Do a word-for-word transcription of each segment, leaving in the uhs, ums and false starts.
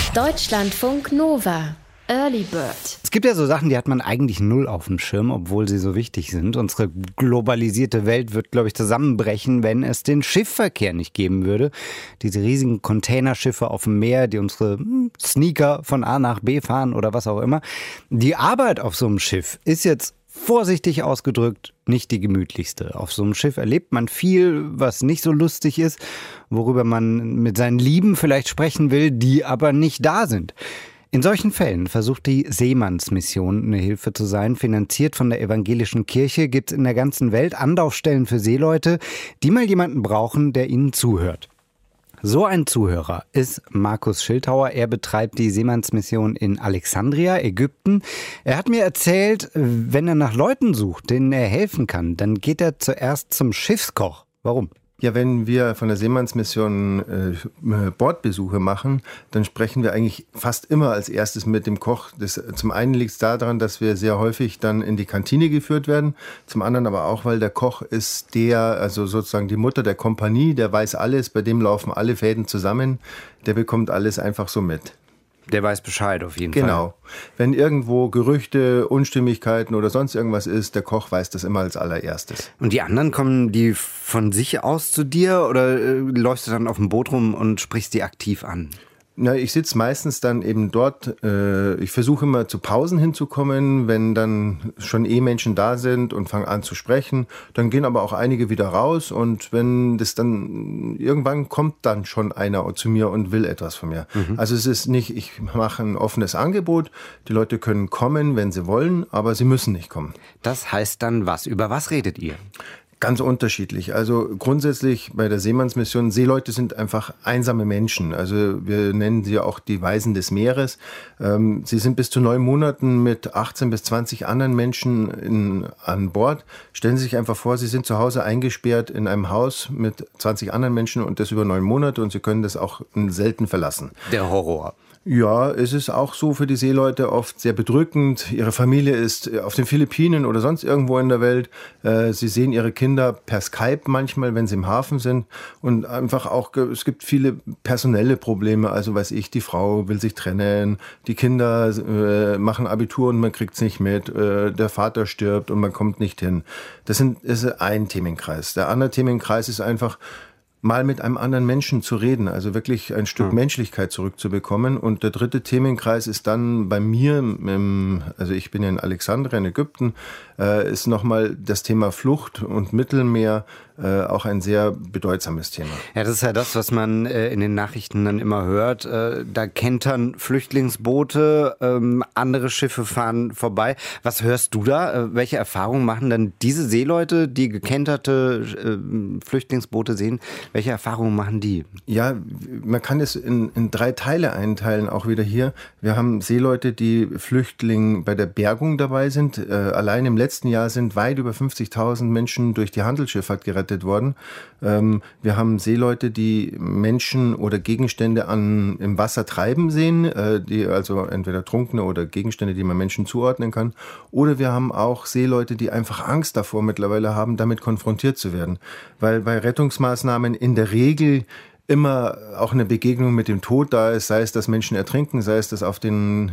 Deutschlandfunk Nova. Early Bird. Es gibt ja so Sachen, die hat man eigentlich null auf dem Schirm, obwohl sie so wichtig sind. Unsere globalisierte Welt wird, glaube ich, zusammenbrechen, wenn es den Schiffverkehr nicht geben würde. Diese riesigen Containerschiffe auf dem Meer, die unsere Sneaker von A nach B fahren oder was auch immer. Die Arbeit auf so einem Schiff ist jetzt vorsichtig ausgedrückt nicht die gemütlichste. Auf so einem Schiff erlebt man viel, was nicht so lustig ist, worüber man mit seinen Lieben vielleicht sprechen will, die aber nicht da sind. In solchen Fällen versucht die Seemannsmission eine Hilfe zu sein. Finanziert von der evangelischen Kirche gibt es in der ganzen Welt Anlaufstellen für Seeleute, die mal jemanden brauchen, der ihnen zuhört. So ein Zuhörer ist Markus Schildhauer. Er betreibt die Seemannsmission in Alexandria, Ägypten. Er hat mir erzählt, wenn er nach Leuten sucht, denen er helfen kann, dann geht er zuerst zum Schiffskoch. Warum? Ja, wenn wir von der Seemannsmission äh, Bordbesuche machen, dann sprechen wir eigentlich fast immer als erstes mit dem Koch. Das, zum einen liegt es daran, dass wir sehr häufig dann in die Kantine geführt werden. Zum anderen aber auch, weil der Koch ist der, also sozusagen die Mutter der Kompanie, der weiß alles, bei dem laufen alle Fäden zusammen, der bekommt alles einfach so mit. Der weiß Bescheid auf jeden genau. Fall. Genau. Wenn irgendwo Gerüchte, Unstimmigkeiten oder sonst irgendwas ist, der Koch weiß das immer als allererstes. Und die anderen, kommen die von sich aus zu dir oder äh, läufst du dann auf dem Boot rum und sprichst die aktiv an? Na, ich sitze meistens dann eben dort. Äh, ich versuche immer zu Pausen hinzukommen, wenn dann schon eh Menschen da sind und fange an zu sprechen. Dann gehen aber auch einige wieder raus und wenn das dann irgendwann kommt dann schon einer zu mir und will etwas von mir. Mhm. Also es ist nicht, ich mache ein offenes Angebot. Die Leute können kommen, wenn sie wollen, aber sie müssen nicht kommen. Das heißt dann was? Über was redet ihr? Ganz unterschiedlich. Also grundsätzlich bei der Seemannsmission, Seeleute sind einfach einsame Menschen. Also wir nennen sie auch die Weisen des Meeres. Ähm, sie sind bis zu neun Monaten mit achtzehn bis zwanzig anderen Menschen in, an Bord. Stellen Sie sich einfach vor, Sie sind zu Hause eingesperrt in einem Haus mit zwanzig anderen Menschen und das über neun Monate und Sie können das auch selten verlassen. Der Horror. Ja, es ist auch so für die Seeleute oft sehr bedrückend. Ihre Familie ist auf den Philippinen oder sonst irgendwo in der Welt. Sie sehen ihre Kinder per Skype manchmal, wenn sie im Hafen sind. Und einfach auch, es gibt viele personelle Probleme. Also weiß ich, die Frau will sich trennen, die Kinder äh, machen Abitur und man kriegt es nicht mit. Äh, der Vater stirbt und man kommt nicht hin. Das, sind, das ist ein Themenkreis. Der andere Themenkreis ist einfach, mal mit einem anderen Menschen zu reden, also wirklich ein Stück mhm. Menschlichkeit zurückzubekommen. Und der dritte Themenkreis ist dann bei mir, im, also ich bin ja in Alexandria in Ägypten, äh, ist nochmal das Thema Flucht und Mittelmeer, äh, auch ein sehr bedeutsames Thema. Ja, das ist ja das, was man äh, in den Nachrichten dann immer hört. Äh, da kentern Flüchtlingsboote, ähm, andere Schiffe fahren vorbei. Was hörst du da? Äh, welche Erfahrungen machen dann diese Seeleute, die gekenterte äh, Flüchtlingsboote sehen? Welche Erfahrungen machen die? Ja, man kann es in, in drei Teile einteilen, auch wieder hier. Wir haben Seeleute, die Flüchtlinge bei der Bergung dabei sind. Äh, allein im letzten Jahr sind weit über fünfzigtausend Menschen durch die Handelsschifffahrt gerettet worden. Ähm, wir haben Seeleute, die Menschen oder Gegenstände an, im Wasser treiben sehen, äh, die also entweder Trunkene oder Gegenstände, die man Menschen zuordnen kann. Oder wir haben auch Seeleute, die einfach Angst davor mittlerweile haben, damit konfrontiert zu werden. Weil bei Rettungsmaßnahmen in der Regel immer auch eine Begegnung mit dem Tod da ist, sei es, dass Menschen ertrinken, sei es, dass auf den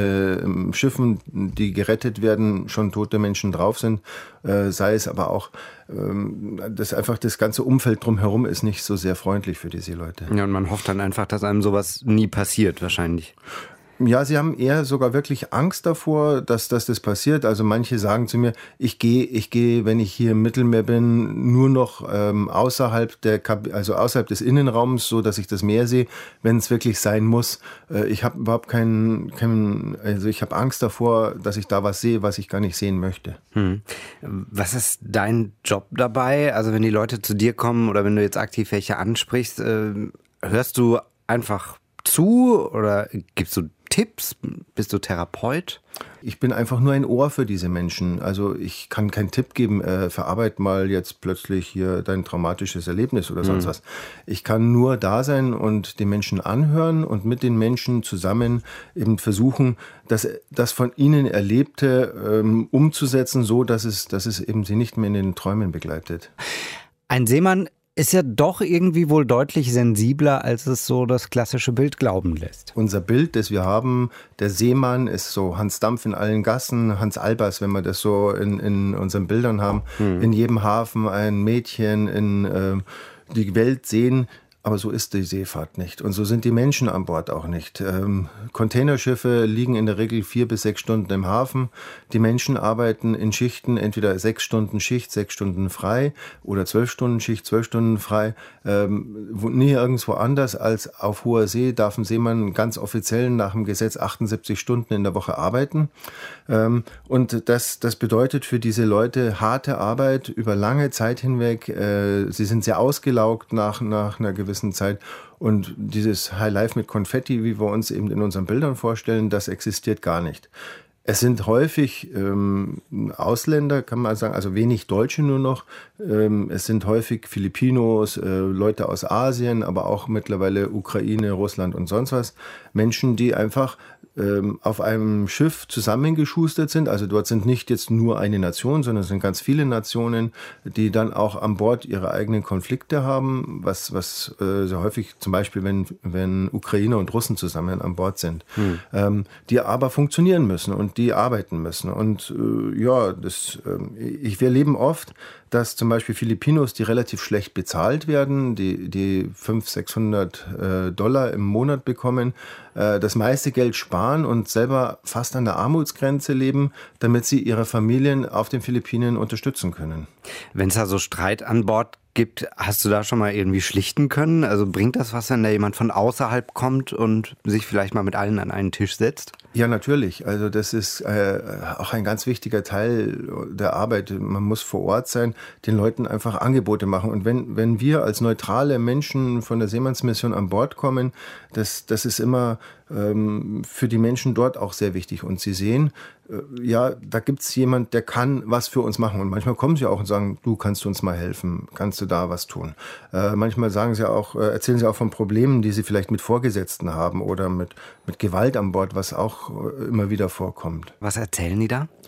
äh, Schiffen, die gerettet werden, schon tote Menschen drauf sind, äh, sei es aber auch, ähm, dass einfach das ganze Umfeld drumherum ist nicht so sehr freundlich für die Seeleute. Ja, und man hofft dann einfach, dass einem sowas nie passiert, wahrscheinlich. Ja, sie haben eher sogar wirklich Angst davor, dass, dass das passiert. Also manche sagen zu mir, ich gehe, ich gehe, wenn ich hier im Mittelmeer bin, nur noch ähm, außerhalb der, Kab- also außerhalb des Innenraums, so dass ich das Meer sehe, wenn es wirklich sein muss. Äh, ich habe überhaupt keinen, keinen, also ich habe Angst davor, dass ich da was sehe, was ich gar nicht sehen möchte. Hm. Was ist dein Job dabei? Also wenn die Leute zu dir kommen oder wenn du jetzt aktiv welche ansprichst, äh, hörst du einfach zu oder gibst du Tipps? Bist du Therapeut? Ich bin einfach nur ein Ohr für diese Menschen. Also ich kann keinen Tipp geben, äh, verarbeit mal jetzt plötzlich hier dein traumatisches Erlebnis oder sonst mhm. was. Ich kann nur da sein und den Menschen anhören und mit den Menschen zusammen eben versuchen, das, das von ihnen Erlebte ähm, umzusetzen, so dass es, dass es eben sie nicht mehr in den Träumen begleitet. Ein Seemann ist ja doch irgendwie wohl deutlich sensibler, als es so das klassische Bild glauben lässt. Unser Bild, das wir haben, der Seemann ist so Hans Dampf in allen Gassen, Hans Albers, wenn wir das so in, in unseren Bildern haben, hm. in jedem Hafen ein Mädchen, in äh, die Welt sehen. Aber so ist die Seefahrt nicht. Und so sind die Menschen an Bord auch nicht. Ähm, Containerschiffe liegen in der Regel vier bis sechs Stunden im Hafen. Die Menschen arbeiten in Schichten, entweder sechs Stunden Schicht, sechs Stunden frei oder zwölf Stunden Schicht, zwölf Stunden frei. Ähm, nie irgendwo anders als auf hoher See darf ein Seemann ganz offiziell nach dem Gesetz achtundsiebzig Stunden in der Woche arbeiten. Ähm, und das, das bedeutet für diese Leute harte Arbeit über lange Zeit hinweg. Äh, sie sind sehr ausgelaugt nach, nach einer gewissen Zeit. Und dieses High Life mit Konfetti, wie wir uns eben in unseren Bildern vorstellen, das existiert gar nicht. Es sind häufig ähm, Ausländer, kann man sagen, also wenig Deutsche nur noch. Ähm, es sind häufig Filipinos, äh, Leute aus Asien, aber auch mittlerweile Ukraine, Russland und sonst was. Menschen, die einfach ähm, auf einem Schiff zusammengeschustert sind. Also dort sind nicht jetzt nur eine Nation, sondern es sind ganz viele Nationen, die dann auch an Bord ihre eigenen Konflikte haben, was, was äh, sehr häufig zum Beispiel, wenn, wenn Ukrainer und Russen zusammen an Bord sind, hm. ähm, die aber funktionieren müssen und die arbeiten müssen. Und äh, ja, das, äh, ich, wir erleben oft, dass zum Beispiel Filipinos, die relativ schlecht bezahlt werden, die, die fünfhundert, sechshundert äh, Dollar im Monat bekommen, äh, das meiste Geld sparen und selber fast an der Armutsgrenze leben, damit sie ihre Familien auf den Philippinen unterstützen können. Wenn es da so Streit an Bord gibt, hast du da schon mal irgendwie schlichten können? Also bringt das was, wenn da jemand von außerhalb kommt und sich vielleicht mal mit allen an einen Tisch setzt? Ja, natürlich. Also das ist äh, auch ein ganz wichtiger Teil der Arbeit. Man muss vor Ort sein, den Leuten einfach Angebote machen. Und wenn, wenn wir als neutrale Menschen von der Seemannsmission an Bord kommen, das, das ist immer ähm, für die Menschen dort auch sehr wichtig. Und sie sehen, äh, ja, da gibt's jemand, der kann was für uns machen. Und manchmal kommen sie auch und sagen, du, kannst du uns mal helfen? Kannst du da was tun? Äh, manchmal sagen sie auch, äh, erzählen sie auch von Problemen, die sie vielleicht mit Vorgesetzten haben oder mit, mit Gewalt an Bord, was auch immer wieder vorkommt. Was erzählen die da?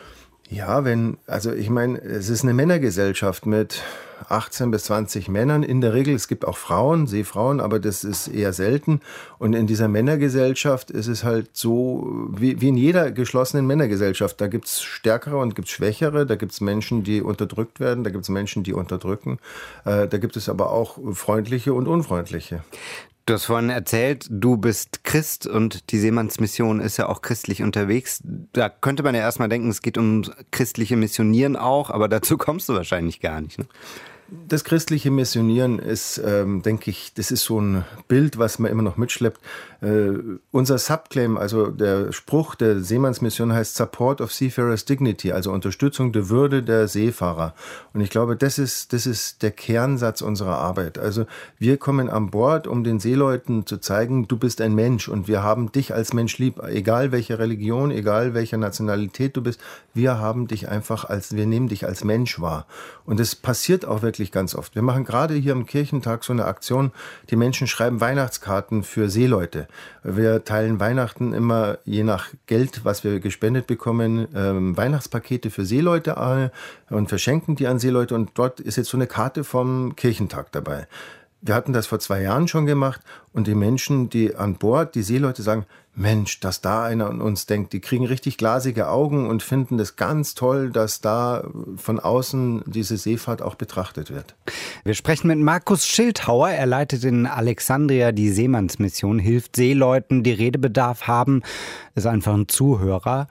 Ja, wenn, also ich meine, es ist eine Männergesellschaft mit achtzehn bis zwanzig Männern in der Regel. Es gibt auch Frauen, Seefrauen, aber das ist eher selten. Und in dieser Männergesellschaft ist es halt so, wie, wie in jeder geschlossenen Männergesellschaft. Da gibt es Stärkere und gibt es Schwächere. Da gibt es Menschen, die unterdrückt werden. Da gibt es Menschen, die unterdrücken. Äh, da gibt es aber auch freundliche und unfreundliche. Du hast vorhin erzählt, du bist Christ und die Seemannsmission ist ja auch christlich unterwegs. Da könnte man ja erstmal denken, es geht um christliche Missionieren auch, aber dazu kommst du wahrscheinlich gar nicht, ne? Das christliche Missionieren ist, ähm, denke ich, das ist so ein Bild, was man immer noch mitschleppt. Äh, unser Subclaim, also der Spruch der Seemannsmission heißt Support of Seafarers Dignity, also Unterstützung der Würde der Seefahrer. Und ich glaube, das ist, das ist der Kernsatz unserer Arbeit. Also wir kommen an Bord, um den Seeleuten zu zeigen, du bist ein Mensch und wir haben dich als Mensch lieb, egal welche Religion, egal welcher Nationalität du bist, wir haben dich einfach als, wir nehmen dich als Mensch wahr. Und das passiert auch wirklich ganz oft. Wir machen gerade hier am Kirchentag so eine Aktion, die Menschen schreiben Weihnachtskarten für Seeleute. Wir teilen Weihnachten immer, je nach Geld, was wir gespendet bekommen, ähm, Weihnachtspakete für Seeleute an und verschenken die an Seeleute und dort ist jetzt so eine Karte vom Kirchentag dabei. Wir hatten das vor zwei Jahren schon gemacht und die Menschen, die an Bord, die Seeleute sagen, Mensch, dass da einer an uns denkt, die kriegen richtig glasige Augen und finden das ganz toll, dass da von außen diese Seefahrt auch betrachtet wird. Wir sprechen mit Markus Schildhauer. Er leitet in Alexandria die Seemannsmission, hilft Seeleuten, die Redebedarf haben, ist einfach ein Zuhörer.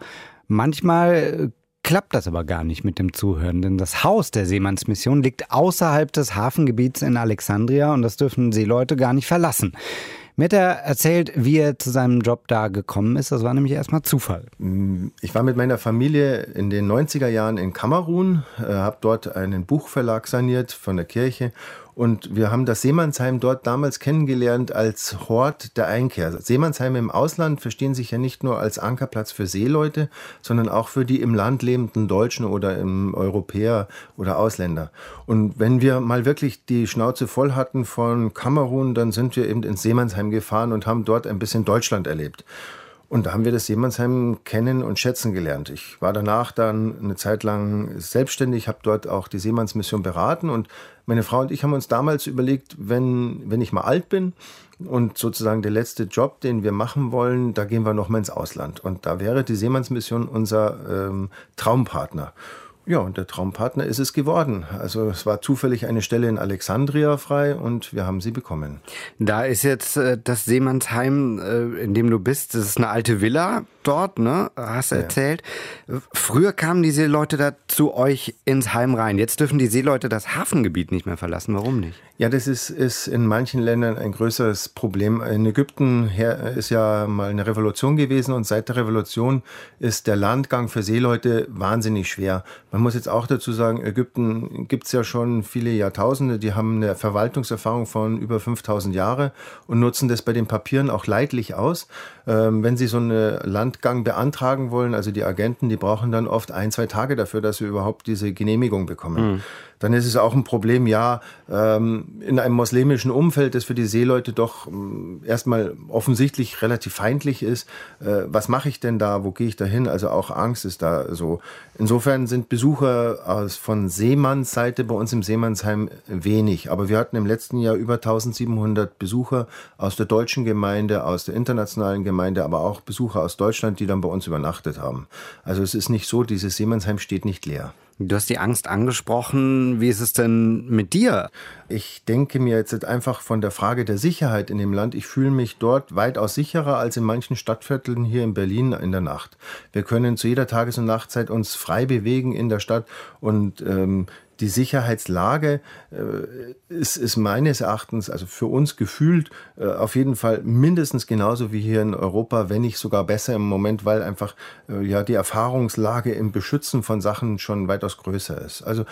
Manchmal klappt das aber gar nicht mit dem Zuhören, denn das Haus der Seemannsmission liegt außerhalb des Hafengebiets in Alexandria und das dürfen Seeleute gar nicht verlassen. Mir hat er erzählt, wie er zu seinem Job da gekommen ist. Das war nämlich erstmal Zufall. Ich war mit meiner Familie in den neunziger Jahren in Kamerun, habe dort einen Buchverlag saniert von der Kirche und wir haben das Seemannsheim dort damals kennengelernt als Hort der Einkehr. Seemannsheime im Ausland verstehen sich ja nicht nur als Ankerplatz für Seeleute, sondern auch für die im Land lebenden Deutschen oder im Europäer oder Ausländer. Und wenn wir mal wirklich die Schnauze voll hatten von Kamerun, dann sind wir eben ins Seemannsheim gefahren und haben dort ein bisschen Deutschland erlebt. Und da haben wir das Seemannsheim kennen und schätzen gelernt. Ich war danach dann eine Zeit lang selbstständig, habe dort auch die Seemannsmission beraten und meine Frau und ich haben uns damals überlegt, wenn, wenn ich mal alt bin und sozusagen der letzte Job, den wir machen wollen, da gehen wir noch mal ins Ausland. Und da wäre die Seemannsmission unser ähm, Traumpartner. Ja, und der Traumpartner ist es geworden. Also es war zufällig eine Stelle in Alexandria frei und wir haben sie bekommen. Da ist jetzt äh, das Seemannsheim, äh, in dem du bist, das ist eine alte Villa dort, ne? Hast du ja erzählt. Früher kamen die Seeleute da zu euch ins Heim rein. Jetzt dürfen die Seeleute das Hafengebiet nicht mehr verlassen. Warum nicht? Ja, das ist, ist in manchen Ländern ein größeres Problem. In Ägypten her ist ja mal eine Revolution gewesen und seit der Revolution ist der Landgang für Seeleute wahnsinnig schwer. Man muss jetzt auch dazu sagen, Ägypten gibt es ja schon viele Jahrtausende. Die haben eine Verwaltungserfahrung von über fünftausend Jahre und nutzen das bei den Papieren auch leidlich aus. Ähm, wenn sie so einen Landgang beantragen wollen, also die Agenten, die brauchen dann oft ein, zwei Tage dafür, dass sie überhaupt diese Genehmigung bekommen. Mhm. Dann ist es auch ein Problem, ja, ähm, in einem muslimischen Umfeld, das für die Seeleute doch ähm, erstmal offensichtlich relativ feindlich ist. Äh, was mache ich denn da? Wo gehe ich da hin? Also auch Angst ist da so. Insofern sind Besucher aus, von Seemannsseite bei uns im Seemannsheim wenig. Aber wir hatten im letzten Jahr über eintausendsiebenhundert Besucher aus der deutschen Gemeinde, aus der internationalen Gemeinde, aber auch Besucher aus Deutschland, die dann bei uns übernachtet haben. Also es ist nicht so, dieses Seemannsheim steht nicht leer. Du hast die Angst angesprochen. Wie ist es denn mit dir? Ich denke mir jetzt einfach von der Frage der Sicherheit in dem Land, ich fühle mich dort weitaus sicherer als in manchen Stadtvierteln hier in Berlin in der Nacht. Wir können zu jeder Tages- und Nachtzeit uns frei bewegen in der Stadt und ähm, die Sicherheitslage äh, ist, ist meines Erachtens, also für uns gefühlt, äh, auf jeden Fall mindestens genauso wie hier in Europa, wenn nicht sogar besser im Moment, weil einfach äh, ja die Erfahrungslage im Beschützen von Sachen schon weitaus größer ist. Also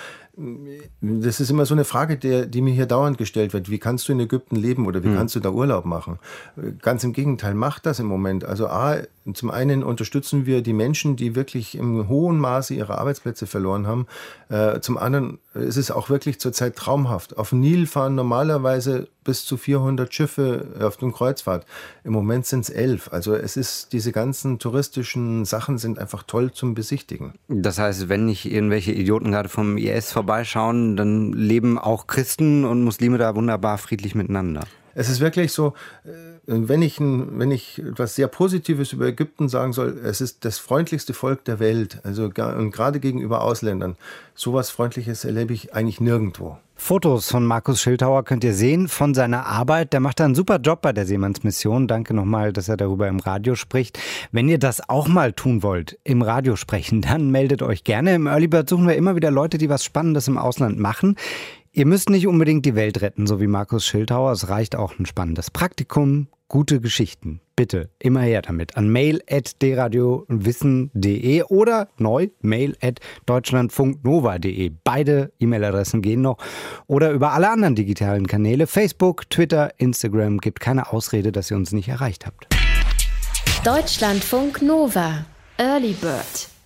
das ist immer so eine Frage, der, die mir hier dauernd gestellt wird. Wie kannst du in Ägypten leben oder wie hm. kannst du da Urlaub machen? Ganz im Gegenteil, macht das im Moment. Also A, zum einen unterstützen wir die Menschen, die wirklich im hohen Maße ihre Arbeitsplätze verloren haben. Äh, zum anderen ist es auch wirklich zurzeit traumhaft. Auf dem Nil fahren normalerweise bis zu vierhundert Schiffe auf dem Kreuzfahrt. Im Moment sind es elf. Also es ist, diese ganzen touristischen Sachen sind einfach toll zum Besichtigen. Das heißt, wenn nicht irgendwelche Idioten gerade vom I S vorbeischauen, dann leben auch Christen und Muslime da wunderbar friedlich miteinander. Es ist wirklich so, wenn ich, ein, wenn ich etwas sehr Positives über Ägypten sagen soll, es ist das freundlichste Volk der Welt, also und gerade gegenüber Ausländern. Sowas Freundliches erlebe ich eigentlich nirgendwo. Fotos von Markus Schildhauer könnt ihr sehen von seiner Arbeit. Der macht da einen super Job bei der Seemannsmission. Danke nochmal, dass er darüber im Radio spricht. Wenn ihr das auch mal tun wollt, im Radio sprechen, dann meldet euch gerne. Im Early Bird suchen wir immer wieder Leute, die was Spannendes im Ausland machen. Ihr müsst nicht unbedingt die Welt retten, so wie Markus Schildhauer. Es reicht auch ein spannendes Praktikum, gute Geschichten. Bitte, immer her damit. An mail at d radio wissen punkt de oder neu mail at deutschlandfunknova punkt de. Beide E-Mail-Adressen gehen noch. Oder über alle anderen digitalen Kanäle. Facebook, Twitter, Instagram. Gibt keine Ausrede, dass ihr uns nicht erreicht habt. Deutschlandfunk Nova. Early Bird.